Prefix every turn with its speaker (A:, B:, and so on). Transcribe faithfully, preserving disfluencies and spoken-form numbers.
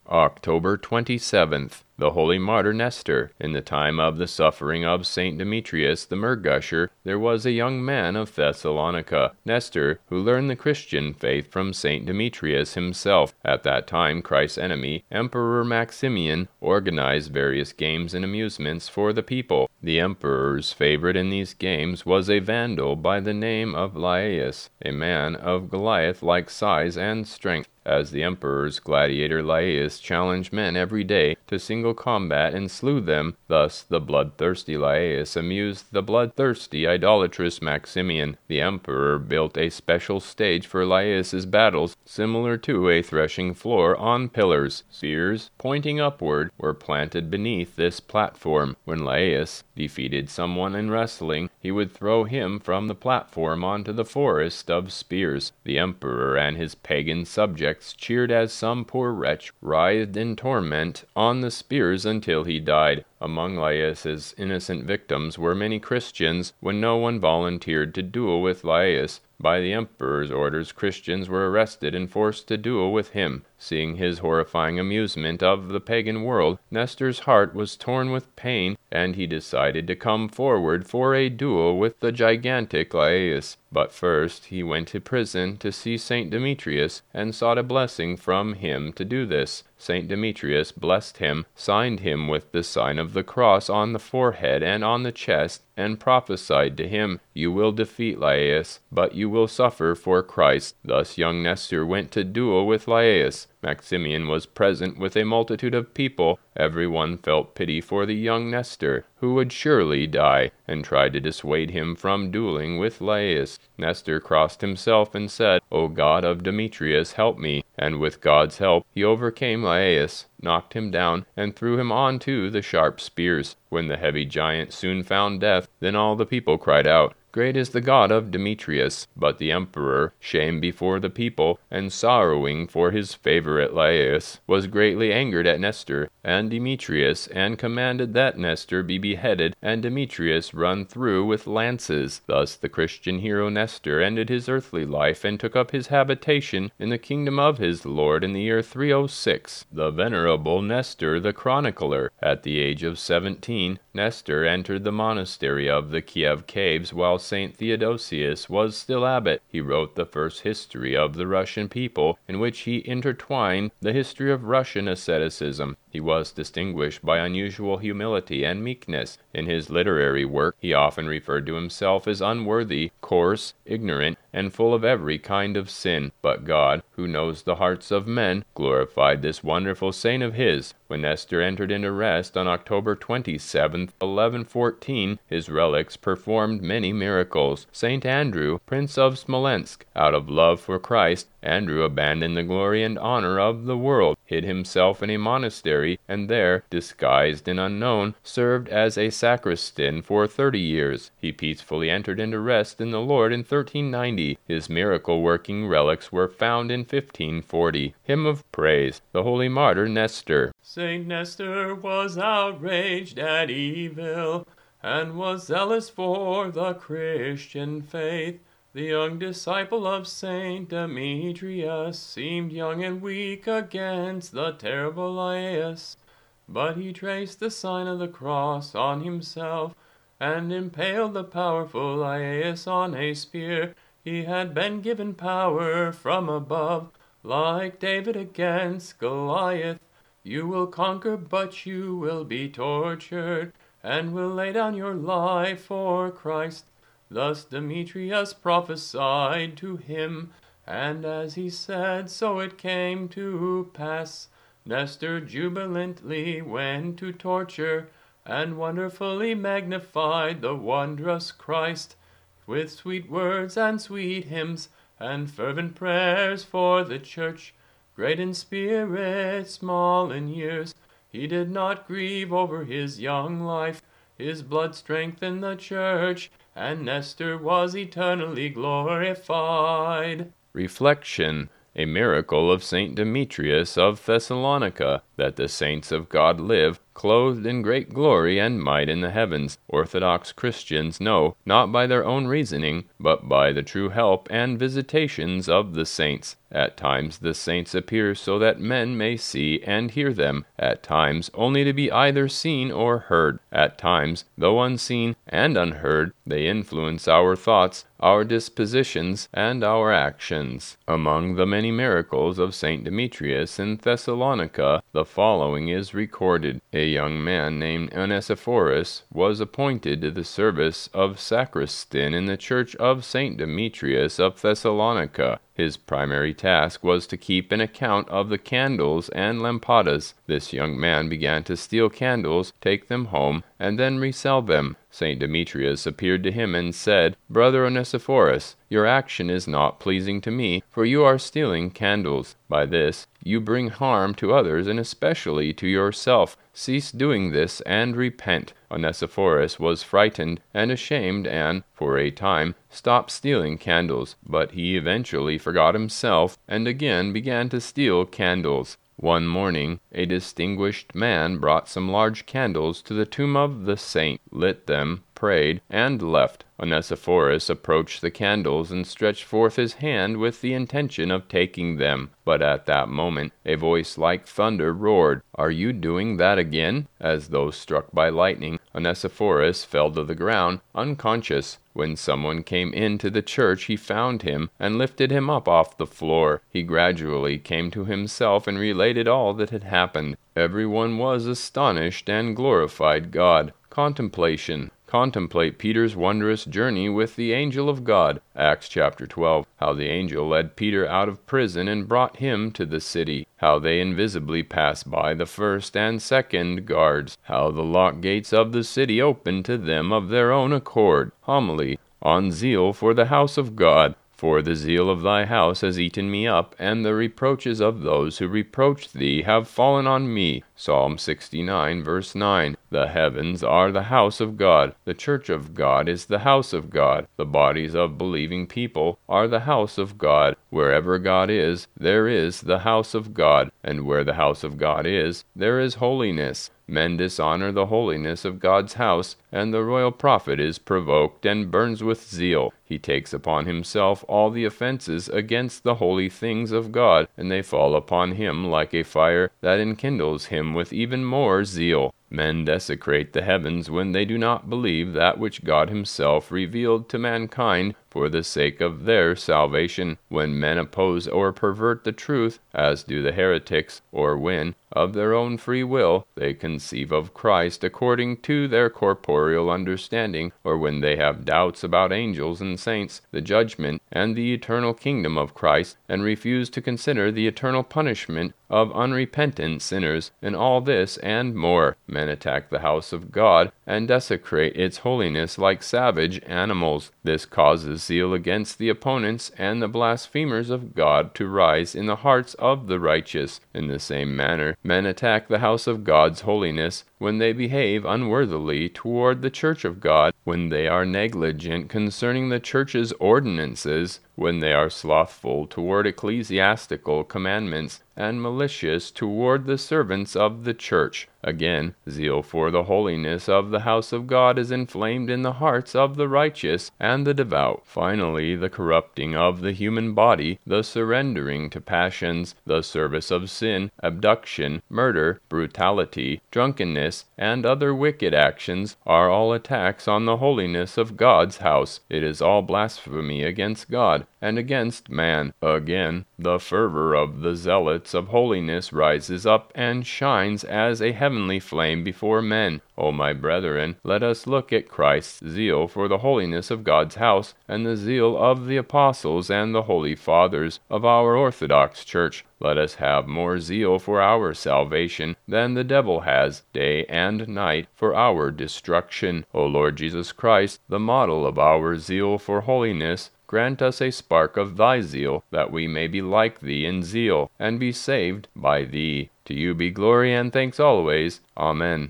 A: October twenty-seventh, the holy martyr Nestor. In the time of the suffering of Saint Demetrius the Myrgusher, there was a young man of Thessalonica, Nestor, who learned the Christian faith from Saint Demetrius himself. At that time, Christ's enemy, Emperor Maximian, organized various games and amusements for the people. The emperor's favorite in these games was a Vandal by the name of Laius, a man of Goliath-like size and strength. As the emperor's gladiator Laius challenged men every day to single combat and slew them, thus the bloodthirsty Laius amused the bloodthirsty idolatrous Maximian. The emperor built a special stage for Laius's battles, similar to a threshing floor on pillars. Spears, pointing upward, were planted beneath this platform. When Laius defeated someone in wrestling, he would throw him from the platform onto the forest of spears. The emperor and his pagan subjects cheered as some poor wretch writhed in torment on the spears until he died. Among Laius's innocent victims were many Christians. When no one volunteered to duel with Laius, by the emperor's orders, Christians were arrested and forced to duel with him. Seeing his horrifying amusement of the pagan world, Nestor's heart was torn with pain, and he decided to come forward for a duel with the gigantic Laius. But first he went to prison to see Saint Demetrius, and sought a blessing from him to do this. Saint Demetrius blessed him, signed him with the sign of the cross on the forehead and on the chest, and prophesied to him, "You will defeat Laius, but you will suffer for Christ." Thus young Nestor went to duel with Laius. Maximian was present with a multitude of people. Everyone felt pity for the young Nestor, who would surely die, and tried to dissuade him from dueling with Laius. Nestor crossed himself and said, "O God of Demetrius, help me." And with God's help, he overcame Laius, knocked him down, and threw him onto the sharp spears. When the heavy giant soon found death, then all the people cried out, "Great is the God of Demetrius." But the emperor, shamed before the people, and sorrowing for his favorite Laius, was greatly angered at Nestor and Demetrius, and commanded that Nestor be beheaded, and Demetrius run through with lances. Thus the Christian hero Nestor ended his earthly life, and took up his habitation in the kingdom of his Lord in the year three oh six. The venerable Nestor the chronicler. At the age of seventeen, Nestor entered the monastery of the Kiev caves while Saint Theodosius was still abbot. He wrote the first history of the Russian people, in which he intertwined the history of Russian asceticism. He was distinguished by unusual humility and meekness. In his literary work, he often referred to himself as unworthy, coarse, ignorant, and full of every kind of sin. But God, who knows the hearts of men, glorified this wonderful saint of his. When Nestor entered into rest on October twenty-seventh, eleven fourteen, his relics performed many miracles. Saint Andrew, Prince of Smolensk, out of love for Christ, Andrew abandoned the glory and honor of the world, hid himself in a monastery, and there, disguised and unknown, served as a sacristan for thirty years. He peacefully entered into rest in the Lord in thirteen ninety. His miracle-working relics were found in fifteen forty. Hymn of Praise, the Holy Martyr Nestor.
B: Saint Nestor was outraged at evil, and was zealous for the Christian faith. The young disciple of Saint Demetrius seemed young and weak against the terrible Laius, but he traced the sign of the cross on himself, and impaled the powerful Laius on a spear. He had been given power from above, like David against Goliath. You will conquer, but you will be tortured, and will lay down your life for Christ. Thus Demetrius prophesied to him, and as he said, so it came to pass. Nestor jubilantly went to torture, and wonderfully magnified the wondrous Christ, with sweet words and sweet hymns, and fervent prayers for the church. Great in spirit, small in years, he did not grieve over his young life. His blood strengthened the church, and Nestor was eternally glorified.
A: Reflection. A miracle of Saint Demetrius of Thessalonica, that the saints of God live, clothed in great glory and might in the heavens. Orthodox Christians know, not by their own reasoning, but by the true help and visitations of the saints. At times the saints appear so that men may see and hear them, at times only to be either seen or heard. At times, though unseen and unheard, they influence our thoughts, our dispositions, and our actions. Among the many miracles of Saint Demetrius in Thessalonica, the following is recorded. A young man named Onesiphorus was appointed to the service of sacristan in the church of Saint Demetrius of Thessalonica. His primary task was to keep an account of the candles and lampadas. This young man began to steal candles, take them home, and then resell them. Saint Demetrius appeared to him and said, "Brother Onesiphorus, your action is not pleasing to me, for you are stealing candles. By this you bring harm to others, and especially to yourself. Cease doing this and repent." Onesiphorus was frightened and ashamed and, for a time, stopped stealing candles, but he eventually forgot himself and again began to steal candles. One morning, a distinguished man brought some large candles to the tomb of the saint, lit them, prayed, and left. Onesiphorus approached the candles and stretched forth his hand with the intention of taking them. But at that moment a voice like thunder roared, "Are you doing that again?" As though struck by lightning, Onesiphorus fell to the ground, unconscious. When someone came into the church, he found him and lifted him up off the floor. He gradually came to himself and related all that had happened. Everyone was astonished and glorified God. Contemplation. Contemplate Peter's wondrous journey with the angel of God. Acts chapter twelve. How the angel led Peter out of prison and brought him to the city. How they invisibly passed by the first and second guards. How the locked gates of the city opened to them of their own accord. Homily on zeal for the house of God. For the zeal of thy house has eaten me up, and the reproaches of those who reproached thee have fallen on me. Psalm sixty-nine, verse nine. The heavens are the house of God. The church of God is the house of God. The bodies of believing people are the house of God. Wherever God is, there is the house of God, and where the house of God is, there is holiness. Men dishonor the holiness of God's house, and the royal prophet is provoked and burns with zeal. He takes upon himself all the offenses against the holy things of God, and they fall upon him like a fire that enkindles him with even more zeal. Men desecrate the heavens when they do not believe that which God himself revealed to mankind for the sake of their salvation. When men oppose or pervert the truth, as do the heretics, or when, of their own free will, they conceive of Christ according to their corporeal understanding, or when they have doubts about angels and saints, the judgment, and the eternal kingdom of Christ, and refuse to consider the eternal punishment of unrepentant sinners, and all this and more. Men attack the house of God and desecrate its holiness like savage animals. This causes zeal against the opponents and the blasphemers of God to rise in the hearts of the righteous. In the same manner, men attack the house of God's holiness when they behave unworthily toward the church of God, when they are negligent concerning the church's ordinances, when they are slothful toward ecclesiastical commandments, and malicious toward the servants of the church. Again, zeal for the holiness of the house of God is inflamed in the hearts of the righteous and the devout. Finally, the corrupting of the human body, the surrendering to passions, the service of sin, abduction, murder, brutality, drunkenness, and other wicked actions are all attacks on the holiness of God's house. It is all blasphemy against God and against man. Again, the fervor of the zealots of holiness rises up and shines as a heavenly flame before men. O my brethren, let us look at Christ's zeal for the holiness of God's house, and the zeal of the apostles and the holy fathers of our Orthodox Church. Let us have more zeal for our salvation than the devil has, day and night, for our destruction. O Lord Jesus Christ, the model of our zeal for holiness, grant us a spark of thy zeal, that we may be like thee in zeal, and be saved by thee. To you be glory and thanks always. Amen.